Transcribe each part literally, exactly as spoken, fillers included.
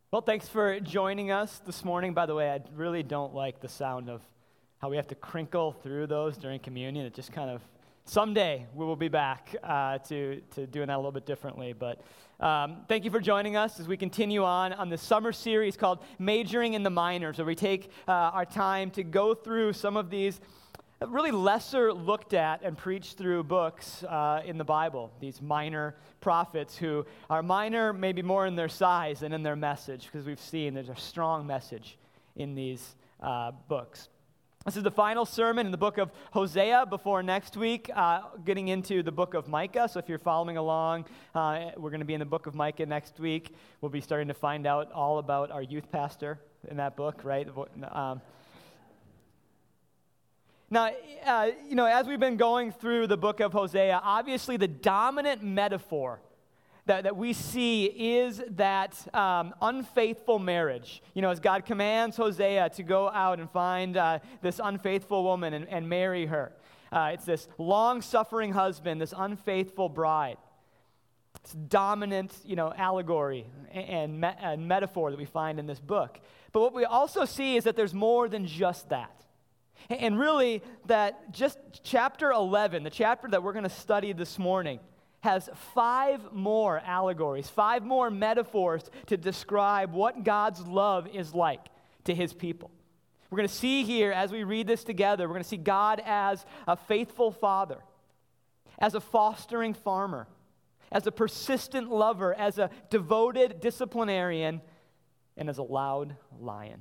Well, thanks for joining us this morning. By the way, I really don't like the sound of how we have to crinkle through those during communion. It just kind of, someday we will be back uh, to, to doing that a little bit differently. But um, thank you for joining us as we continue on on this summer series called Majoring in the Minors, where we take uh, our time to go through some of these really lesser looked at and preached through books uh, in the Bible, these minor prophets who are minor maybe more in their size than in their message, because we've seen there's a strong message in these uh, books. This is the final sermon in the book of Hosea before next week, uh, getting into the book of Micah. So if you're following along, uh, we're going to be in the book of Micah next week. We'll be starting to find out all about our youth pastor in that book, right? Um, Now, uh, you know, as we've been going through the book of Hosea, obviously the dominant metaphor that, that we see is that um, unfaithful marriage. You know, as God commands Hosea to go out and find uh, this unfaithful woman and, and marry her. Uh, it's this long-suffering husband, this unfaithful bride. It's dominant, you know, allegory and, me- and metaphor that we find in this book. But what we also see is that there's more than just that. And really, that just chapter eleven, the chapter that we're going to study this morning, has five more allegories, five more metaphors to describe what God's love is like to his people. We're going to see here, as we read this together, we're going to see God as a faithful father, as a fostering farmer, as a persistent lover, as a devoted disciplinarian, and as a loud lion.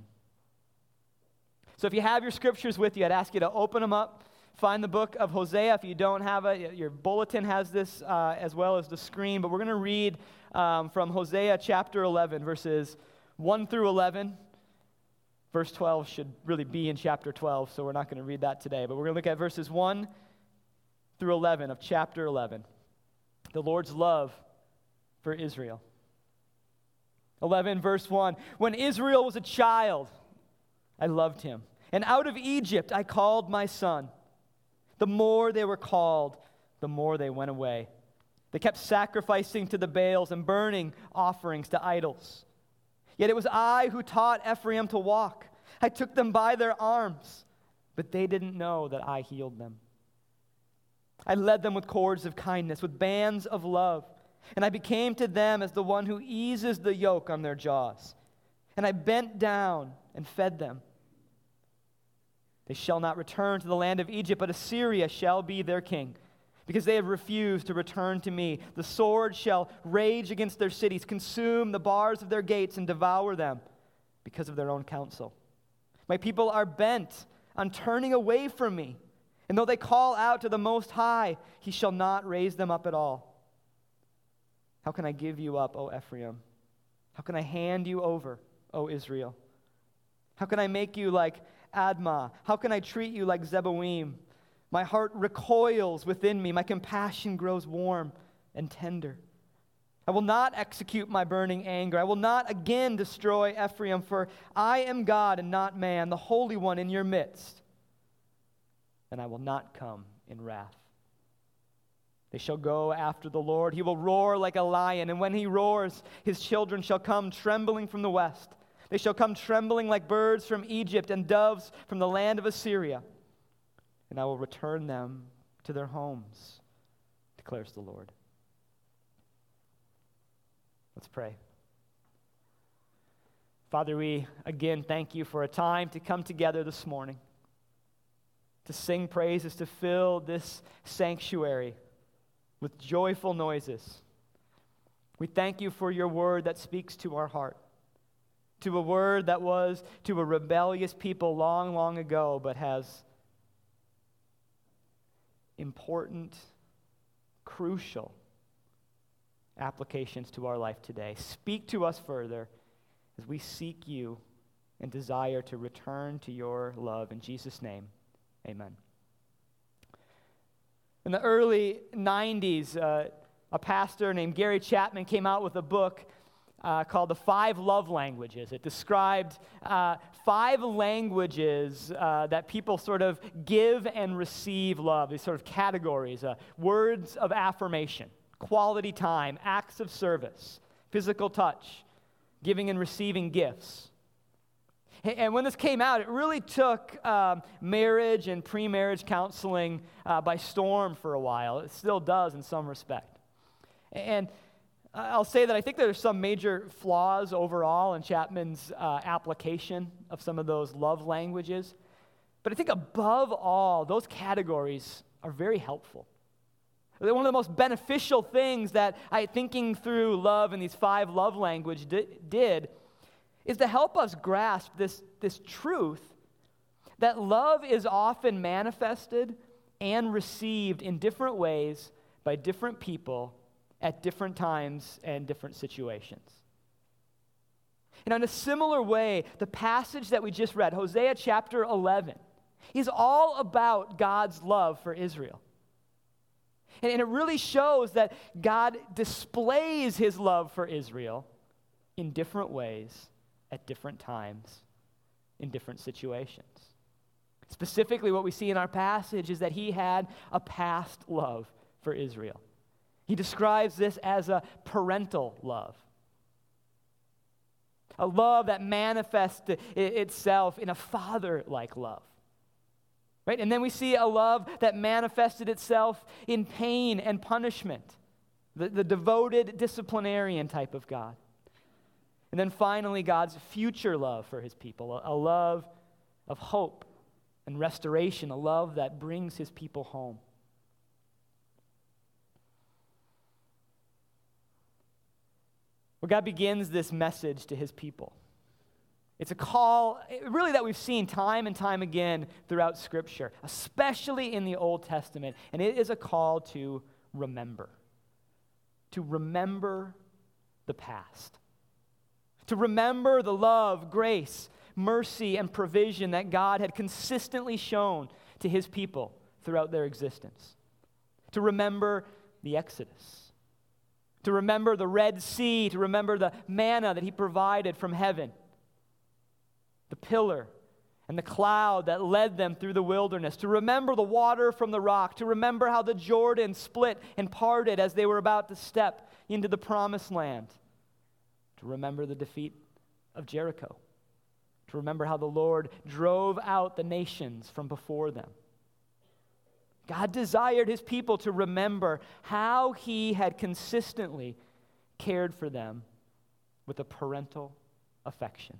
So if you have your scriptures with you, I'd ask you to open them up, find the book of Hosea. If you don't have it, your bulletin has this uh, as well as the screen. But we're going to read um, from Hosea chapter eleven, verses one through eleven. Verse twelve should really be in chapter twelve, so we're not going to read that today. But we're going to look at verses one through eleven of chapter eleven. The Lord's love for Israel. eleven, verse one. When Israel was a child, I loved him. And out of Egypt I called my son. The more they were called, the more they went away. They kept sacrificing to the Baals and burning offerings to idols. Yet it was I who taught Ephraim to walk. I took them by their arms, but they didn't know that I healed them. I led them with cords of kindness, with bands of love, and I became to them as the one who eases the yoke on their jaws. And I bent down and fed them. They shall not return to the land of Egypt, but Assyria shall be their king, because they have refused to return to me. The sword shall rage against their cities, consume the bars of their gates, and devour them because of their own counsel. My people are bent on turning away from me, and though they call out to the Most High, he shall not raise them up at all. How can I give you up, O Ephraim? How can I hand you over, O Israel? How can I make you like Admah? How can I treat you like Zeboim? My heart recoils within me. My compassion grows warm and tender. I will not execute my burning anger. I will not again destroy Ephraim, for I am God and not man, the Holy One in your midst. And I will not come in wrath. They shall go after the Lord. He will roar like a lion, and when he roars, his children shall come trembling from the west. They shall come trembling like birds from Egypt and doves from the land of Assyria. And I will return them to their homes, declares the Lord. Let's pray. Father, we again thank you for a time to come together this morning, to sing praises, to fill this sanctuary with joyful noises. We thank you for your word that speaks to our heart. To a word that was to a rebellious people long, long ago, but has important, crucial applications to our life today. Speak to us further as we seek you and desire to return to your love. In Jesus' name, amen. In the early nineties, uh, a pastor named Gary Chapman came out with a book Uh, called The Five Love Languages. It described uh, five languages uh, that people sort of give and receive love, these sort of categories, uh, words of affirmation, quality time, acts of service, physical touch, giving and receiving gifts. And when this came out, it really took um, marriage and pre-marriage counseling uh, by storm for a while. It still does in some respect. And I'll say that I think there's some major flaws overall in Chapman's uh, application of some of those love languages. But I think above all, those categories are very helpful. One of the most beneficial things that I, thinking through love and these five love languages di- did is to help us grasp this, this truth that love is often manifested and received in different ways by different people at different times and different situations. And in a similar way, the passage that we just read, Hosea chapter eleven, is all about God's love for Israel. And, and it really shows that God displays his love for Israel in different ways at different times in different situations. Specifically, what we see in our passage is that he had a past love for Israel. He describes this as a parental love, a love that manifests itself in a father-like love. Right? And then we see a love that manifested itself in pain and punishment, the, the devoted disciplinarian type of God. And then finally, God's future love for his people, a, a love of hope and restoration, a love that brings his people home. Well, God begins this message to his people. It's a call, really, that we've seen time and time again throughout Scripture, especially in the Old Testament, and it is a call to remember, to remember the past, to remember the love, grace, mercy, and provision that God had consistently shown to his people throughout their existence, to remember the Exodus, to remember the Red Sea, to remember the manna that he provided from heaven, the pillar and the cloud that led them through the wilderness, to remember the water from the rock, to remember how the Jordan split and parted as they were about to step into the promised land, to remember the defeat of Jericho, to remember how the Lord drove out the nations from before them. God desired his people to remember how he had consistently cared for them with a parental affection.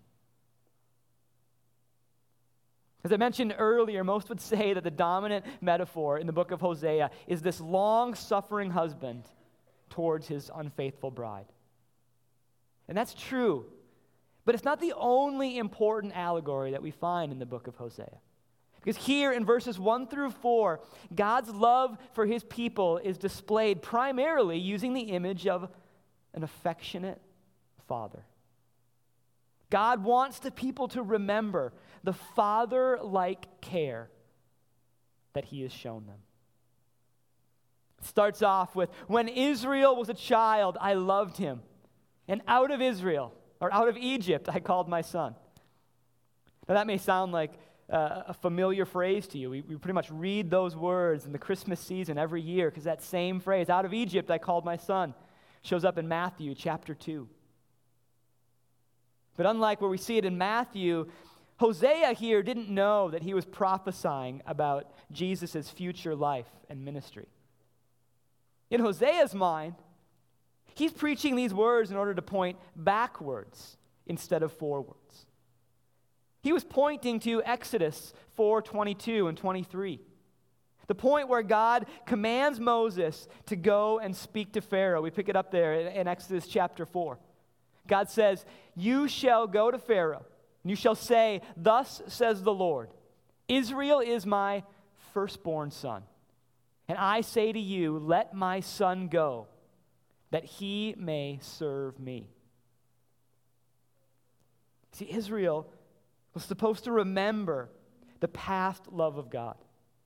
As I mentioned earlier, most would say that the dominant metaphor in the book of Hosea is this long-suffering husband towards his unfaithful bride. And that's true, but it's not the only important allegory that we find in the book of Hosea. Because here in verses one through four, God's love for his people is displayed primarily using the image of an affectionate father. God wants the people to remember the father-like care that he has shown them. It starts off with, when Israel was a child, I loved him. And out of Israel, or out of Egypt, I called my son. Now that may sound like uh, a familiar phrase to you. We, we pretty much read those words in the Christmas season every year because that same phrase, out of Egypt, I called my son, shows up in Matthew chapter two. But unlike where we see it in Matthew, Hosea here didn't know that he was prophesying about Jesus' future life and ministry. In Hosea's mind, he's preaching these words in order to point backwards instead of forwards. He was pointing to Exodus four twenty-two and twenty-three, the point where God commands Moses to go and speak to Pharaoh. We pick it up there in Exodus chapter four. God says, you shall go to Pharaoh, and you shall say, thus says the Lord, Israel is my firstborn son. And I say to you, let my son go, that he may serve me. See, Israel was supposed to remember the past love of God,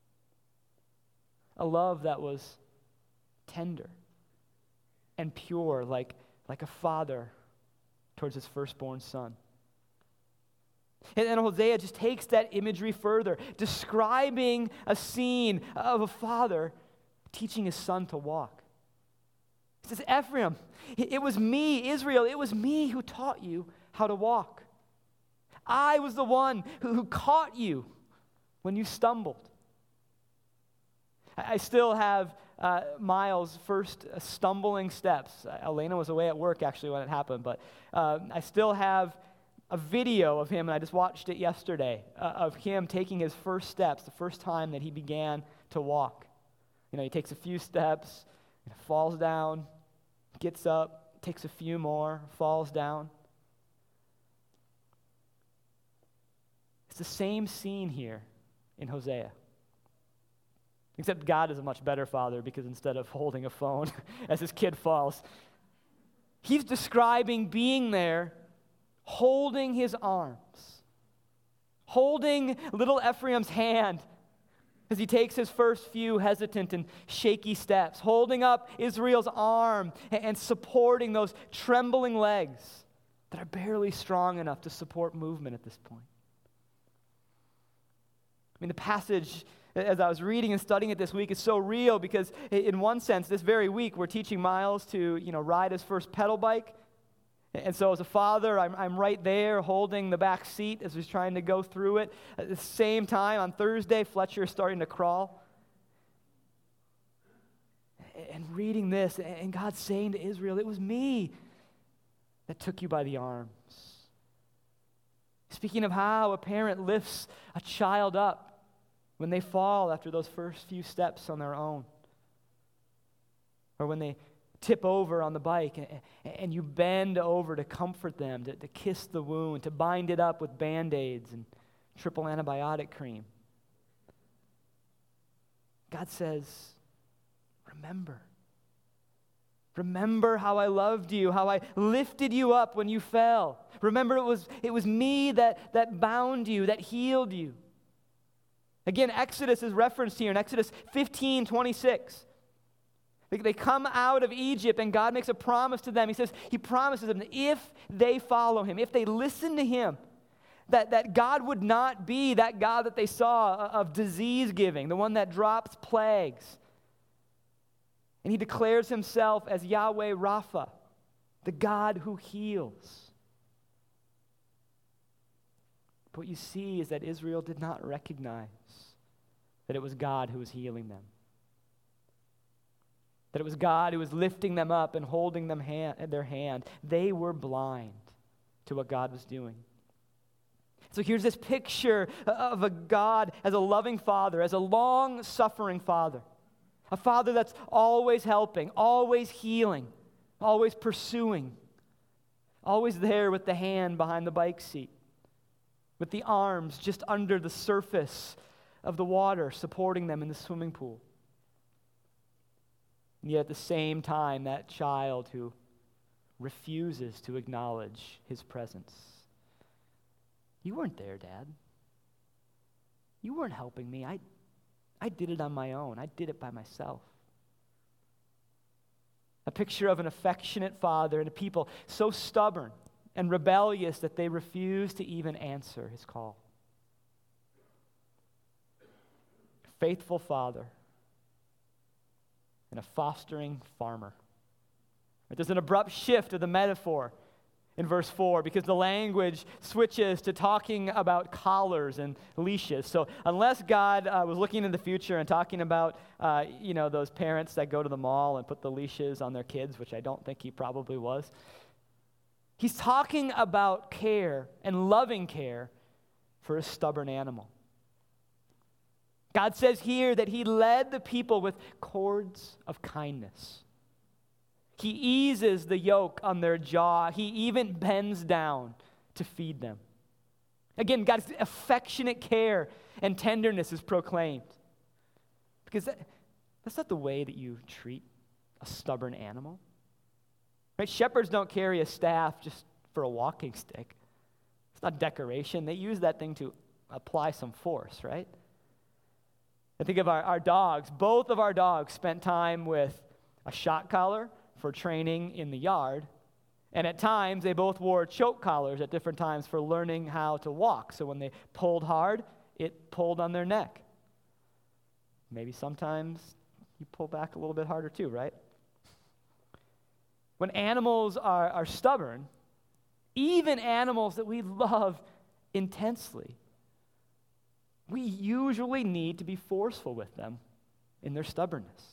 a love that was tender and pure, like, like a father towards his firstborn son. And then Hosea just takes that imagery further, describing a scene of a father teaching his son to walk. He says, Ephraim, it was me, Israel, it was me who taught you how to walk. I was the one who, who caught you when you stumbled. I, I still have uh, Miles' first uh, stumbling steps. Uh, Elena was away at work actually when it happened, but uh, I still have a video of him, and I just watched it yesterday, uh, of him taking his first steps, the first time that he began to walk. You know, he takes a few steps, falls down, gets up, takes a few more, falls down. It's the same scene here in Hosea. Except God is a much better father, because instead of holding a phone as his kid falls, he's describing being there, holding his arms, holding little Ephraim's hand as he takes his first few hesitant and shaky steps, holding up Israel's arm and supporting those trembling legs that are barely strong enough to support movement at this point. I mean, the passage, as I was reading and studying it this week, is so real because in one sense, this very week, we're teaching Miles to, you know, ride his first pedal bike. And so as a father, I'm, I'm right there holding the back seat as he's trying to go through it. At the same time, on Thursday, Fletcher is starting to crawl. And reading this, and God saying to Israel, it was me that took you by the arms. Speaking of how a parent lifts a child up when they fall after those first few steps on their own, or when they tip over on the bike and, and you bend over to comfort them, to, to kiss the wound, to bind it up with Band-Aids and triple antibiotic cream. God says, remember. Remember how I loved you, how I lifted you up when you fell. Remember it was, it was me that, that bound you, that healed you. Again, Exodus is referenced here in Exodus fifteen twenty-six. They, they come out of Egypt and God makes a promise to them. He says, he promises them that if they follow him, if they listen to him, that, that God would not be that God that they saw of disease giving, the one that drops plagues. And he declares himself as Yahweh Rapha, the God who heals. But what you see is that Israel did not recognize that it was God who was healing them. That it was God who was lifting them up and holding them hand, their hand. They were blind to what God was doing. So here's this picture of a God as a loving father, as a long-suffering father. A father that's always helping, always healing, always pursuing, always there with the hand behind the bike seat, with the arms just under the surface of the water, supporting them in the swimming pool. And yet at the same time, that child who refuses to acknowledge his presence. You weren't there, Dad. You weren't helping me. I, I did it on my own. I did it by myself. A picture of an affectionate father and a people so stubborn and rebellious that they refuse to even answer his call. Faithful father and a fostering farmer. There's an abrupt shift of the metaphor in verse four because the language switches to talking about collars and leashes. So unless God uh, was looking in the future and talking about, uh, you know, those parents that go to the mall and put the leashes on their kids, which I don't think he probably was, he's talking about care and loving care for a stubborn animal. God says here that he led the people with cords of kindness. He eases the yoke on their jaw. He even bends down to feed them. Again, God's affectionate care and tenderness is proclaimed. Because that, that's not the way that you treat a stubborn animal. Right? Shepherds don't carry a staff just for a walking stick. It's not decoration. They use that thing to apply some force, right? I think of our, our dogs. Both of our dogs spent time with a shock collar for training in the yard, and at times they both wore choke collars at different times for learning how to walk. So when they pulled hard, it pulled on their neck. Maybe sometimes you pull back a little bit harder too, right? when animals are, are stubborn, even animals that we love intensely, we usually need to be forceful with them in their stubbornness.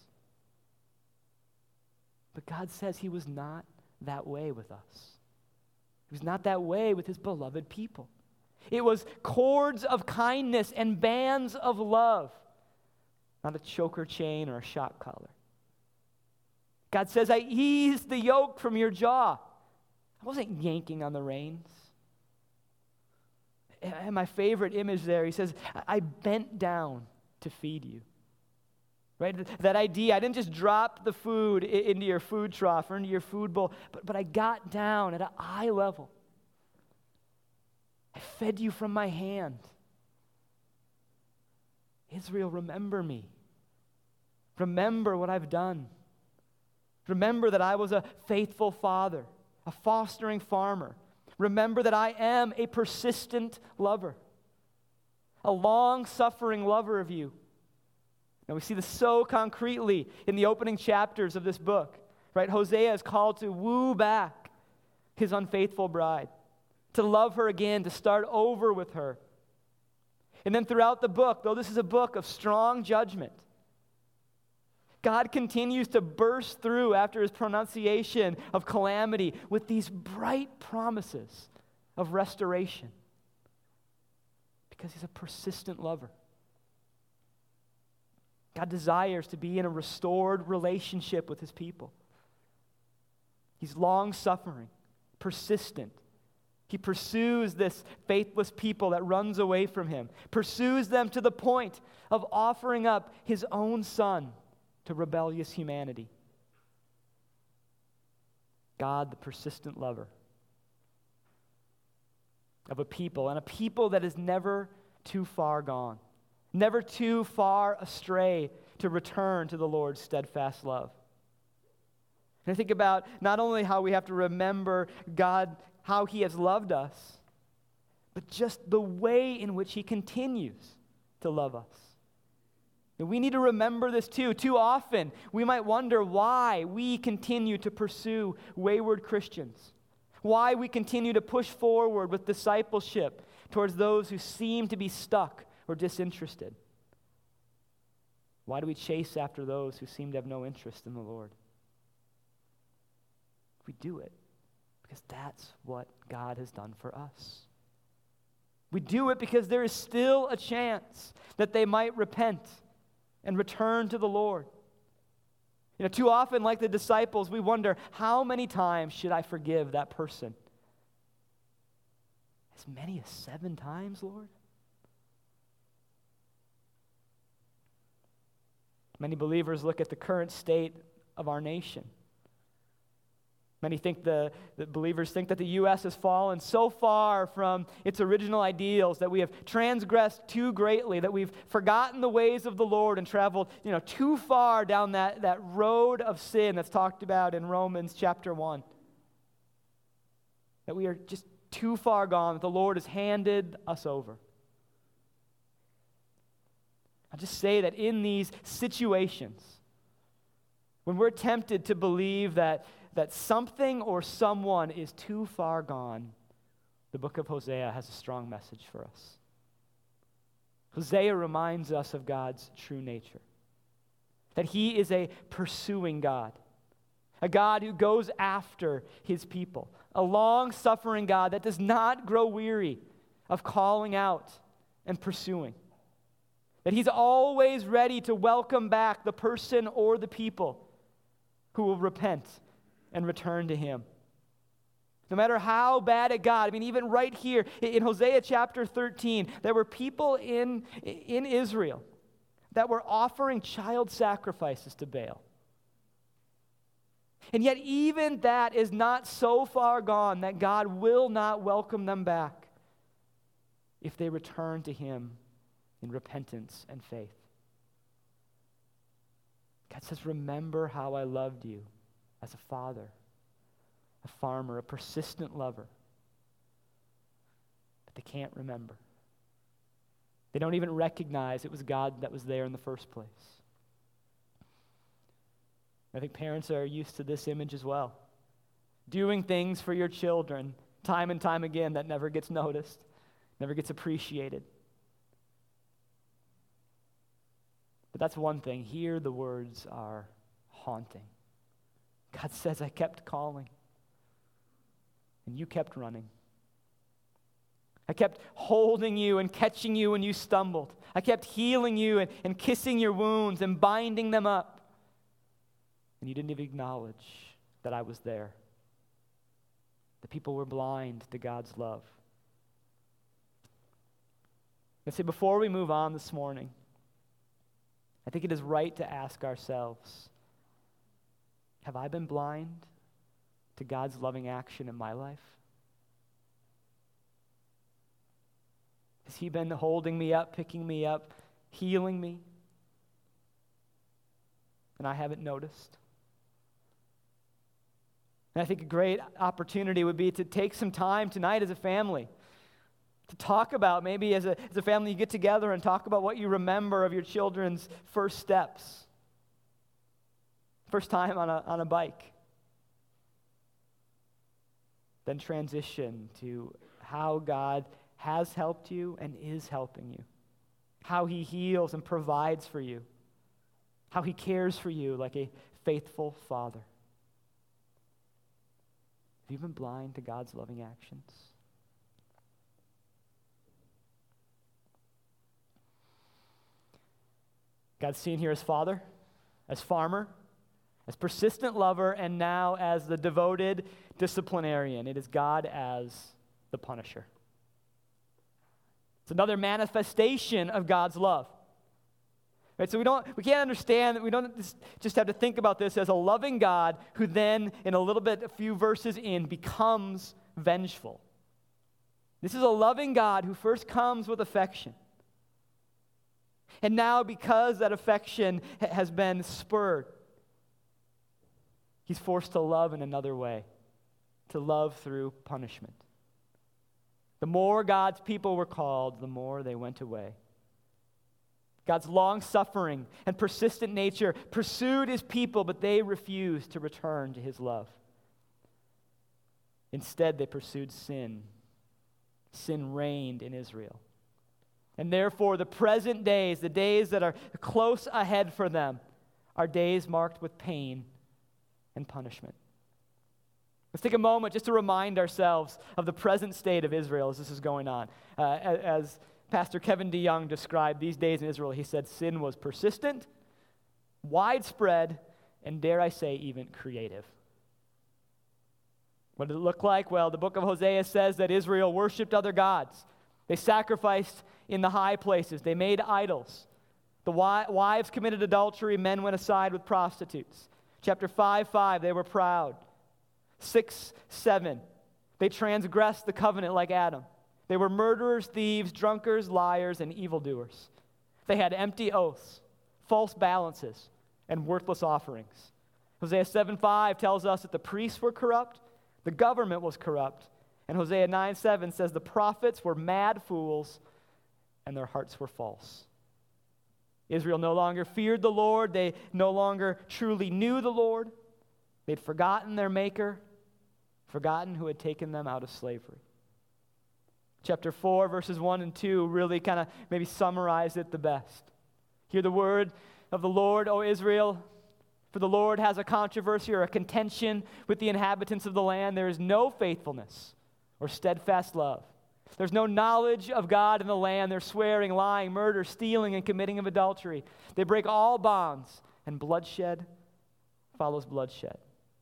But God says he was not that way with us. He was not that way with his beloved people. It was cords of kindness and bands of love, not a choker chain or a shock collar. God says, I eased the yoke from your jaw. I wasn't yanking on the reins. And my favorite image there, he says, I bent down to feed you. Right? That idea, I didn't just drop the food into your food trough or into your food bowl, but, but I got down at an eye level. I fed you from my hand. Israel, remember me. Remember what I've done. Remember that I was a faithful father, a fostering farmer. Remember that I am a persistent lover, a long-suffering lover of you. Now we see this so concretely in the opening chapters of this book, right? Hosea is called to woo back his unfaithful bride, to love her again, to start over with her. And then throughout the book, though this is a book of strong judgment, God continues to burst through after his pronunciation of calamity with these bright promises of restoration because he's a persistent lover. God desires to be in a restored relationship with his people. He's long-suffering, persistent. He pursues this faithless people that runs away from him, pursues them to the point of offering up his own son to rebellious humanity. God, the persistent lover of a people, and a people that is never too far gone, never too far astray to return to the Lord's steadfast love. And I think about not only how we have to remember God, how he has loved us, but just the way in which he continues to love us. And we need to remember this too. Too often, we might wonder why we continue to pursue wayward Christians, why we continue to push forward with discipleship towards those who seem to be stuck or disinterested. Why do we chase after those who seem to have no interest in the Lord? We do it because that's what God has done for us. We do it because there is still a chance that they might repent and return to the Lord. You know, too often, like the disciples, we wonder, how many times should I forgive that person? As many as seven times, Lord? Many believers look at the current state of our nation. Many think the, the believers think that the U S has fallen so far from its original ideals, that we have transgressed too greatly, that we've forgotten the ways of the Lord and traveled, you know, too far down that, that road of sin that's talked about in Romans chapter one. That we are just too far gone, that the Lord has handed us over. I'll just say that in these situations, when we're tempted to believe that that something or someone is too far gone, the book of Hosea has a strong message for us. Hosea reminds us of God's true nature, that he is a pursuing God, a God who goes after his people, a long-suffering God that does not grow weary of calling out and pursuing, that he's always ready to welcome back the person or the people who will repent and return to him. No matter how bad it got, I mean, even right here in Hosea chapter thirteen, there were people in, in Israel that were offering child sacrifices to Baal. And yet even that is not so far gone that God will not welcome them back if they return to him in repentance and faith. God says, remember how I loved you as a father, a farmer, a persistent lover. But they can't remember. They don't even recognize it was God that was there in the first place. I think parents are used to this image as well. doing things for your children time and time again that never gets noticed, never gets appreciated. But that's one thing. Here the words are haunting. God says, I kept calling, and you kept running. I kept holding you and catching you when you stumbled. I kept healing you and, and kissing your wounds and binding them up. And you didn't even acknowledge that I was there. The people were blind to God's love. And so before we move on this morning, I think it is right to ask ourselves, have I been blind to God's loving action in my life? Has he been holding me up, picking me up, healing me? And I haven't noticed. And I think a great opportunity would be to take some time tonight as a family to talk about, maybe as a, as a family you get together and talk about what you remember of your children's first steps. First time on a, on a bike. Then transition to how God has helped you and is helping you. How he heals and provides for you. How he cares for you like a faithful father. Have you been blind to God's loving actions? God's seen here as father, as farmer, as persistent lover, and now as the devoted disciplinarian. It is God as the punisher. It's another manifestation of God's love. Right, so we don't, we can't understand that we don't just have to think about this as a loving God who then, in a little bit, a few verses in, becomes vengeful. This is a loving God who first comes with affection. And now, because that affection ha- has been spurred, he's forced to love in another way, to love through punishment. The more God's people were called, the more they went away. God's long-suffering and persistent nature pursued his people, but they refused to return to his love. Instead, they pursued sin. Sin reigned in Israel. And therefore, the present days, the days that are close ahead for them, are days marked with pain and punishment. Let's take a moment just to remind ourselves of the present state of Israel as this is going on. Uh, as Pastor Kevin DeYoung described these days in Israel, he said sin was persistent, widespread, and dare I say, even creative. What did it look like? Well, the book of Hosea says that Israel worshiped other gods. They sacrificed in the high places. They made idols. The wives committed adultery. Men went aside with prostitutes. Chapter five, five, they were proud. six, seven, they transgressed the covenant like Adam. They were murderers, thieves, drunkards, liars, and evildoers. They had empty oaths, false balances, and worthless offerings. Hosea seven five tells us that the priests were corrupt, the government was corrupt, and Hosea nine seven says the prophets were mad fools, and their hearts were false. Israel no longer feared the Lord. They no longer truly knew the Lord. They'd forgotten their Maker, forgotten who had taken them out of slavery. Chapter four, verses one and two really kind of maybe summarize it the best. Hear the word of the Lord, O Israel. For the Lord has a controversy or a contention with the inhabitants of the land. There is no faithfulness or steadfast love. There's no knowledge of God in the land. They're swearing, lying, murder, stealing, and committing of adultery. They break all bonds, and bloodshed follows bloodshed.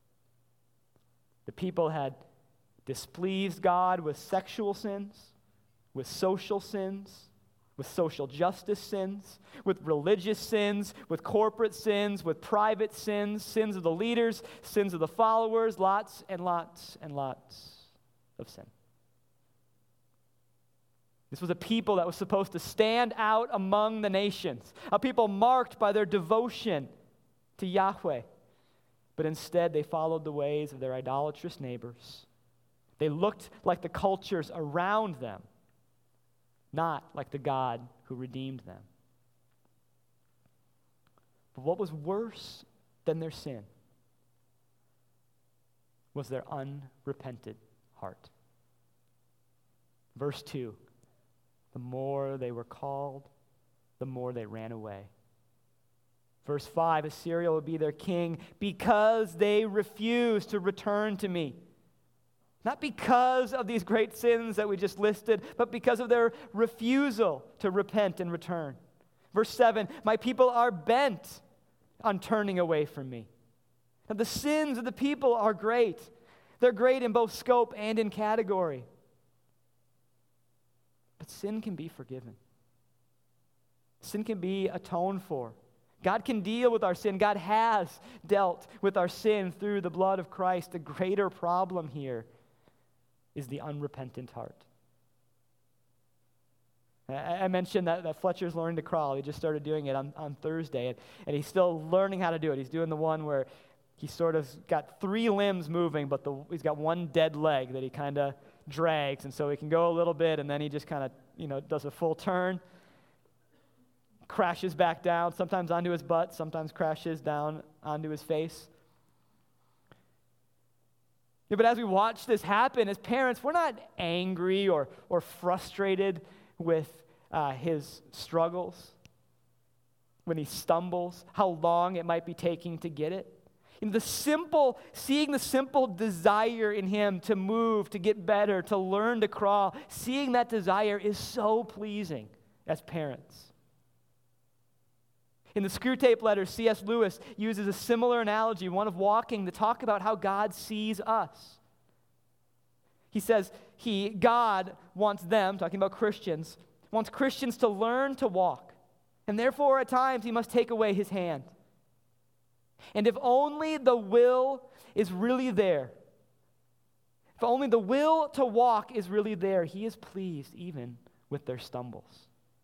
The people had displeased God with sexual sins, with social sins, with social justice sins, with religious sins, with corporate sins, with private sins, sins of the leaders, sins of the followers, lots and lots and lots of sin. This was a people that was supposed to stand out among the nations, a people marked by their devotion to Yahweh. But instead, they followed the ways of their idolatrous neighbors. They looked like the cultures around them, not like the God who redeemed them. But what was worse than their sin was their unrepentant heart. Verse two, the more they were called, the more they ran away. Verse five, Assyria will be their king because they refuse to return to me. Not because of these great sins that we just listed, but because of their refusal to repent and return. Verse seven, my people are bent on turning away from me. Now, the sins of the people are great. They're great in both scope and in category. But sin can be forgiven. Sin can be atoned for. God can deal with our sin. God has dealt with our sin through the blood of Christ. The greater problem here is the unrepentant heart. I mentioned that, that Fletcher's learning to crawl. He just started doing it on, on Thursday, and, and he's still learning how to do it. He's doing the one where he sort of got three limbs moving, but the, he's got one dead leg that he kind of drags, and so he can go a little bit, and then he just kind of, you know, does a full turn, crashes back down, sometimes onto his butt, sometimes crashes down onto his face. Yeah, but as we watch this happen, as parents, we're not angry or, or frustrated with uh, his struggles, when he stumbles, how long it might be taking to get it. You know, the simple, seeing the simple desire in him to move, to get better, to learn to crawl, seeing that desire is so pleasing as parents. In the Screwtape Letters, C S Lewis uses a similar analogy, one of walking, to talk about how God sees us. He says, he, God wants them, talking about Christians, wants Christians to learn to walk. And therefore, at times, he must take away his hand. And if only the will is really there, if only the will to walk is really there, he is pleased even with their stumbles.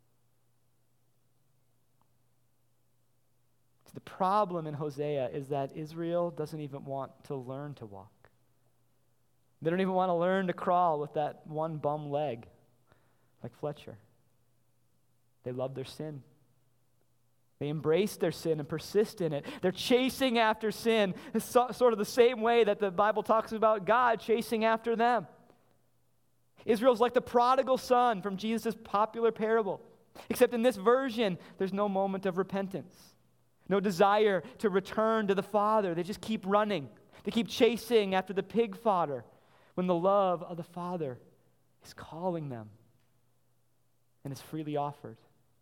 The problem in Hosea is that Israel doesn't even want to learn to walk. They don't even want to learn to crawl with that one bum leg, like Fletcher. They love their sin. They embrace their sin and persist in it. They're chasing after sin, it's so, sort of the same way that the Bible talks about God chasing after them. Israel's like the prodigal son from Jesus' popular parable, except in this version, there's no moment of repentance. No desire to return to the Father. They just keep running. They keep chasing after the pig fodder when the love of the Father is calling them and is freely offered.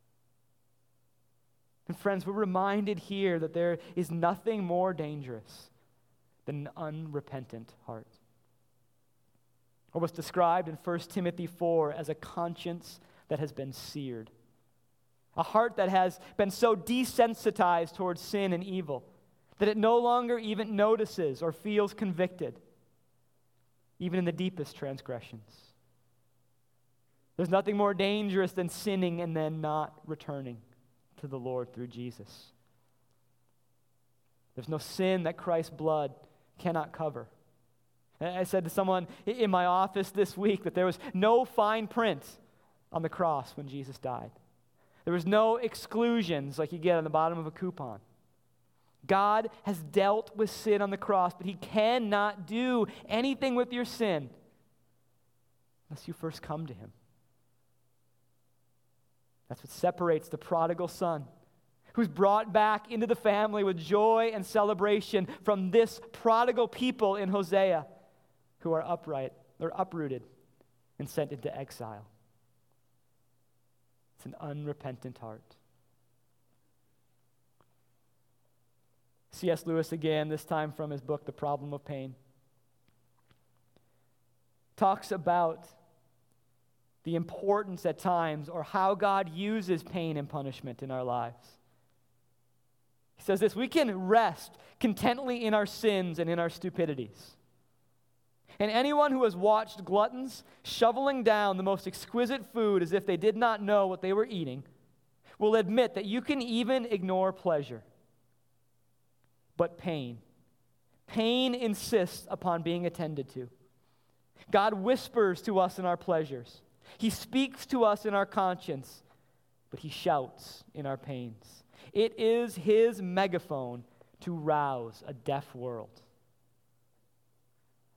And friends, we're reminded here that there is nothing more dangerous than an unrepentant heart. Or what's described in First Timothy four as a conscience that has been seared. A heart that has been so desensitized towards sin and evil that it no longer even notices or feels convicted, even in the deepest transgressions. There's nothing more dangerous than sinning and then not returning to the Lord through Jesus. There's no sin that Christ's blood cannot cover. I said to someone in my office this week that there was no fine print on the cross when Jesus died. There was no exclusions like you get on the bottom of a coupon. God has dealt with sin on the cross, but he cannot do anything with your sin unless you first come to him. That's what separates the prodigal son, who's brought back into the family with joy and celebration, from this prodigal people in Hosea who are upright, or uprooted and sent into exile. It's an unrepentant heart. C S Lewis again, this time from his book, The Problem of Pain, talks about the importance at times, or how God uses pain and punishment in our lives. He says this: we can rest contentedly in our sins and in our stupidities. And anyone who has watched gluttons shoveling down the most exquisite food as if they did not know what they were eating will admit that you can even ignore pleasure. But pain, pain insists upon being attended to. God whispers to us in our pleasures. He speaks to us in our conscience, but he shouts in our pains. It is his megaphone to rouse a deaf world.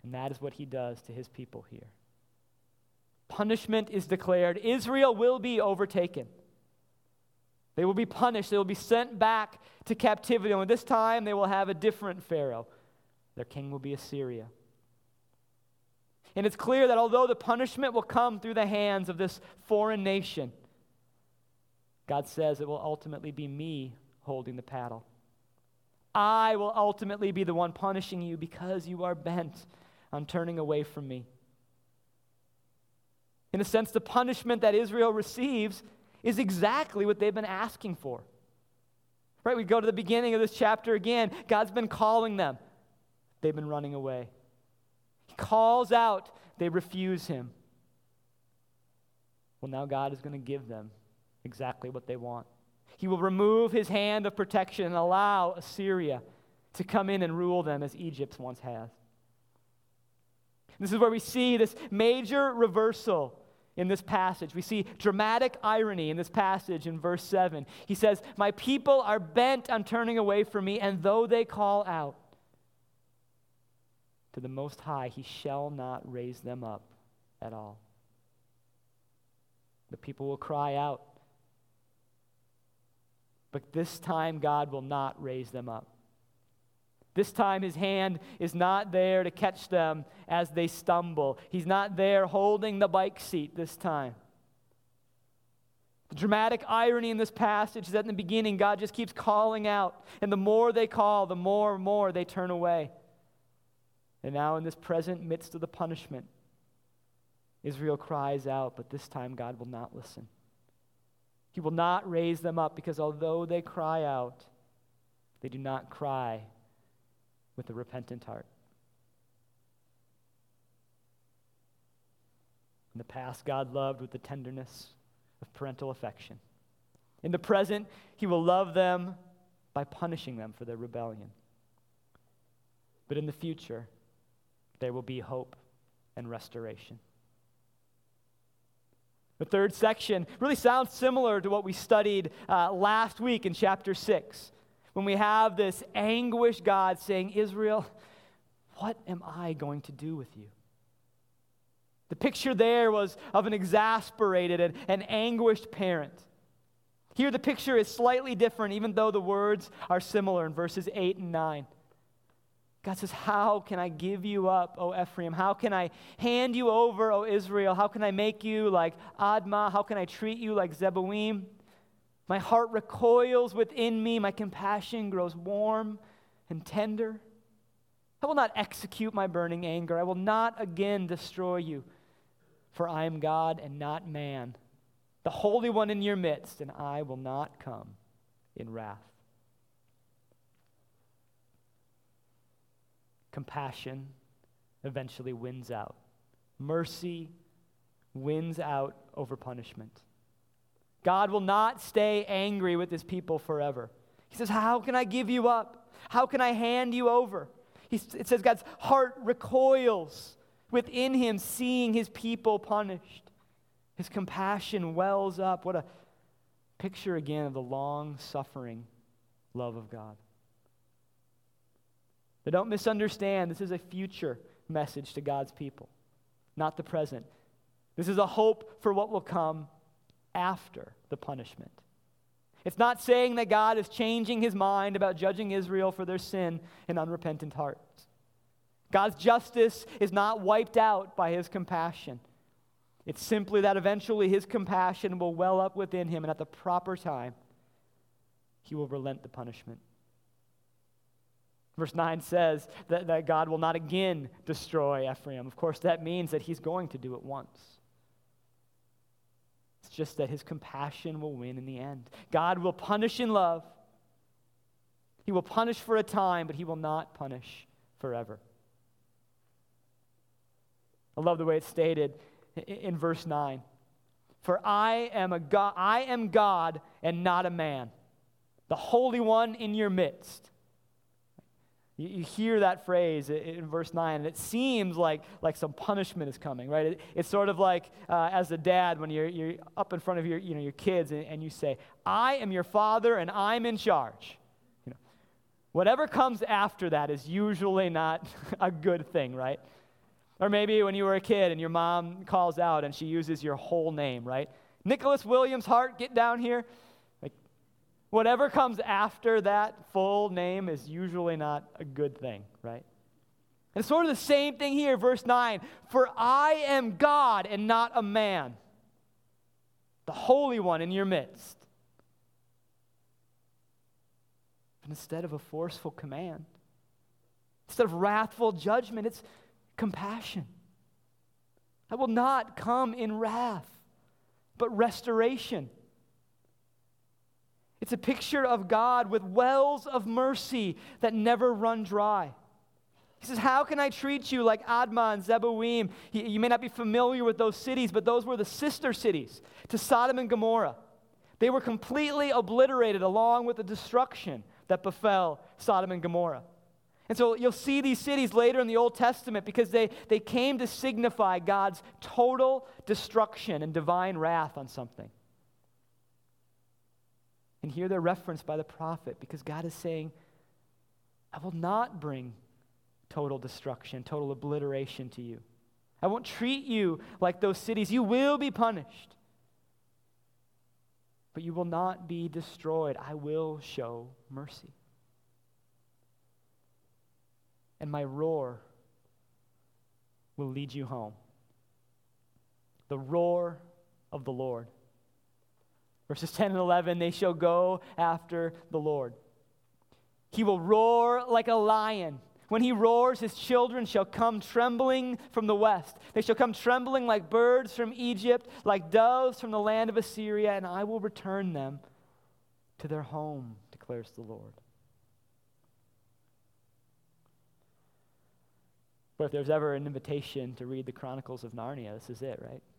And that is what he does to his people here. Punishment is declared. Israel will be overtaken. They will be punished. They will be sent back to captivity. And this time they will have a different Pharaoh. Their king will be Assyria. And it's clear that although the punishment will come through the hands of this foreign nation, God says it will ultimately be me holding the paddle. I will ultimately be the one punishing you because you are bent on turning away from me. In a sense, the punishment that Israel receives is exactly what they've been asking for. Right? We go to the beginning of this chapter again. God's been calling them. They've been running away. He calls out. They refuse him. Well, now God is going to give them exactly what they want. He will remove his hand of protection and allow Assyria to come in and rule them as Egypt once has. This is where we see this major reversal in this passage. We see dramatic irony in this passage in verse seven. He says, "My people are bent on turning away from me, and though they call out to the Most High, he shall not raise them up at all." The people will cry out, but this time God will not raise them up. This time his hand is not there to catch them as they stumble. He's not there holding the bike seat this time. The dramatic irony in this passage is that in the beginning, God just keeps calling out. And the more they call, the more and more they turn away. And now in this present midst of the punishment, Israel cries out, but this time God will not listen. He will not raise them up because although they cry out, they do not cry with a repentant heart. In the past, God loved with the tenderness of parental affection. In the present, he will love them by punishing them for their rebellion. But in the future, there will be hope and restoration. The third section really sounds similar to what we studied uh, last week in chapter six, when we have this anguished God saying, "Israel, what am I going to do with you?" The picture there was of an exasperated and an anguished parent. Here the picture is slightly different, even though the words are similar in verses eight and nine. God says, "How can I give you up, O Ephraim? How can I hand you over, O Israel? How can I make you like Admah? How can I treat you like Zeboim? My heart recoils within me. My compassion grows warm and tender. I will not execute my burning anger. I will not again destroy you. For I am God and not man, the Holy One in your midst, and I will not come in wrath." Compassion eventually wins out. Mercy wins out over punishment. God will not stay angry with his people forever. He says, "How can I give you up? How can I hand you over?" He, it says God's heart recoils within him, seeing his people punished. His compassion wells up. What a picture again of the long-suffering love of God. But don't misunderstand, this is a future message to God's people, not the present. This is a hope for what will come after the punishment. It's not saying that God is changing his mind about judging Israel for their sin and unrepentant hearts. God's justice is not wiped out by his compassion. It's simply that eventually his compassion will well up within him, and at the proper time, he will relent the punishment. Verse nine says that, that God will not again destroy Ephraim. Of course, that means that he's going to do it once. It's just that his compassion will win in the end. God will punish in love. He will punish for a time, but he will not punish forever. I love the way it's stated in verse nine. "For I am a God, I am God and not a man, the Holy One in your midst." You, you hear that phrase in, in verse nine, and it seems like, like some punishment is coming, right? It, it's sort of like uh, as a dad when you're, you're up in front of your, you know, your kids and, and you say, "I am your father and I'm in charge." You know, whatever comes after that is usually not a good thing, right? Or maybe when you were a kid and your mom calls out and she uses your whole name, right? Nicholas Williams Hart, get down here. Like, whatever comes after that full name is usually not a good thing, right? And it's sort of the same thing here, verse nine. For I am God and not a man, the Holy One in your midst. But instead of a forceful command, instead of wrathful judgment, it's compassion. I will not come in wrath, but restoration. It's a picture of God with wells of mercy that never run dry. He says, how can I treat you like Admah and Zeboim? You, you may not be familiar with those cities, but those were the sister cities to Sodom and Gomorrah. They were completely obliterated along with the destruction that befell Sodom and Gomorrah. And so you'll see these cities later in the Old Testament because they, they came to signify God's total destruction and divine wrath on something. And here they're referenced by the prophet because God is saying, I will not bring total destruction, total obliteration to you. I won't treat you like those cities. You will be punished. But you will not be destroyed. I will show mercy. And my roar will lead you home. The roar of the Lord. Verses ten and eleven, they shall go after the Lord. He will roar like a lion. When he roars, his children shall come trembling from the west. They shall come trembling like birds from Egypt, like doves from the land of Assyria, and I will return them to their home, declares the Lord. But if there's ever an invitation to read the Chronicles of Narnia, this is it, right?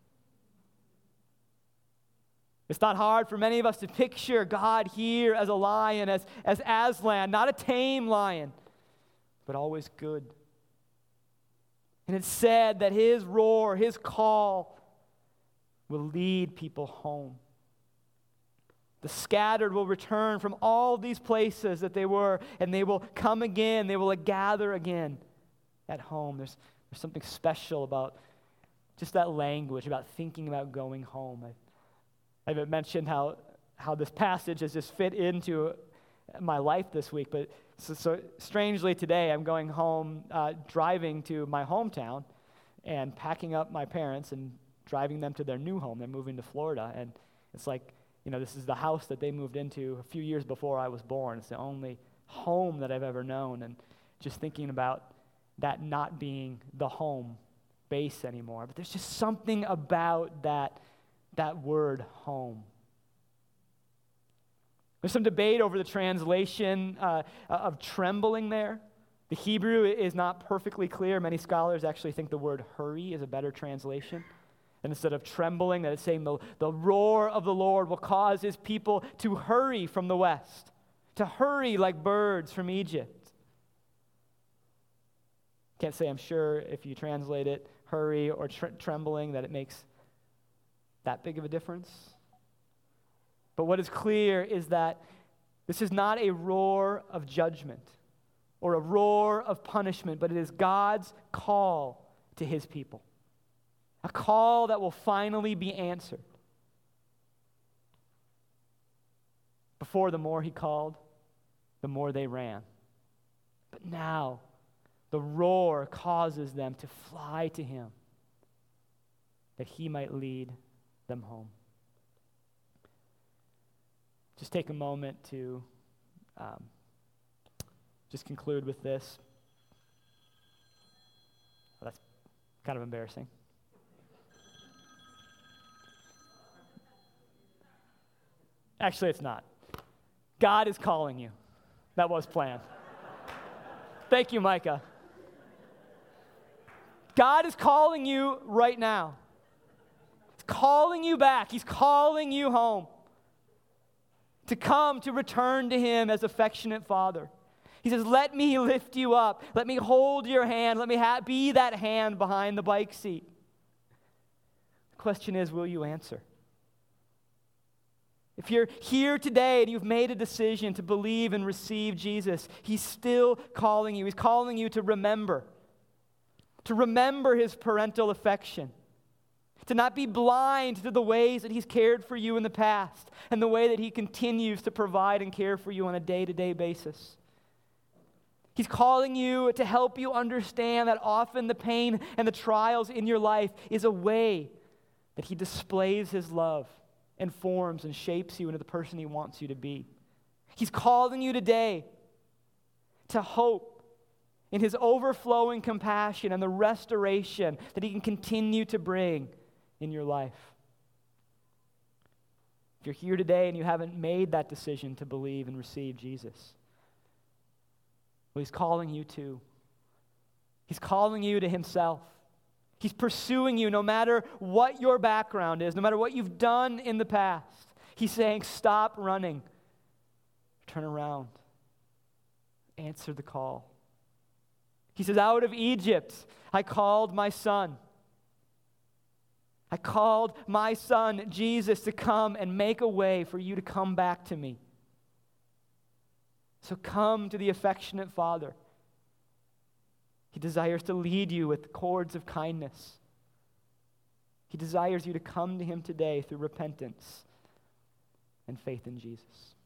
It's not hard for many of us to picture God here as a lion, as, as Aslan, not a tame lion, but always good. And it's said that his roar, his call, will lead people home. The scattered will return from all these places that they were, and they will come again, they will gather again at home. There's, there's something special about just that language, about thinking about going home. I, I've mentioned how, how this passage has just fit into my life this week, but so, so strangely today I'm going home, uh, driving to my hometown and packing up my parents and driving them to their new home. They're moving to Florida, and it's like, you know, this is the house that they moved into a few years before I was born. It's the only home that I've ever known, and just thinking about that not being the home base anymore. But there's just something about that, that word home. There's some debate over the translation uh, of trembling there. The Hebrew is not perfectly clear. Many scholars actually think the word hurry is a better translation. And instead of trembling, that it's saying the, the roar of the Lord will cause his people to hurry from the west, to hurry like birds from Egypt. Can't say I'm sure if you translate it hurry or tre- trembling that it makes that big of a difference. But what is clear is that this is not a roar of judgment or a roar of punishment, but it is God's call to his people. A call that will finally be answered. Before, the more he called, the more they ran. But now, the roar causes them to fly to him, that he might lead them home. Just take a moment to um, just conclude with this. Well, that's kind of embarrassing. Actually, it's not. God is calling you. That was planned. Thank you, Micah. God is calling you right now. He's calling you back. He's calling you home. To come, to return to him as affectionate Father. He says, let me lift you up. Let me hold your hand. Let me ha- be that hand behind the bike seat. The question is, will you answer? If you're here today and you've made a decision to believe and receive Jesus, he's still calling you. He's calling you to remember to remember his parental affection, to not be blind to the ways that he's cared for you in the past and the way that he continues to provide and care for you on a day-to-day basis. He's calling you to help you understand that often the pain and the trials in your life is a way that he displays his love and forms and shapes you into the person he wants you to be. He's calling you today to hope in his overflowing compassion and the restoration that he can continue to bring in your life. If you're here today and you haven't made that decision to believe and receive Jesus, well, he's calling you to. He's calling you to himself. He's pursuing you no matter what your background is, no matter what you've done in the past. He's saying, stop running. Turn around. Answer the call. He says, out of Egypt, I called my son. I called my son, Jesus, to come and make a way for you to come back to me. So come to the affectionate Father. He desires to lead you with cords of kindness. He desires you to come to him today through repentance and faith in Jesus.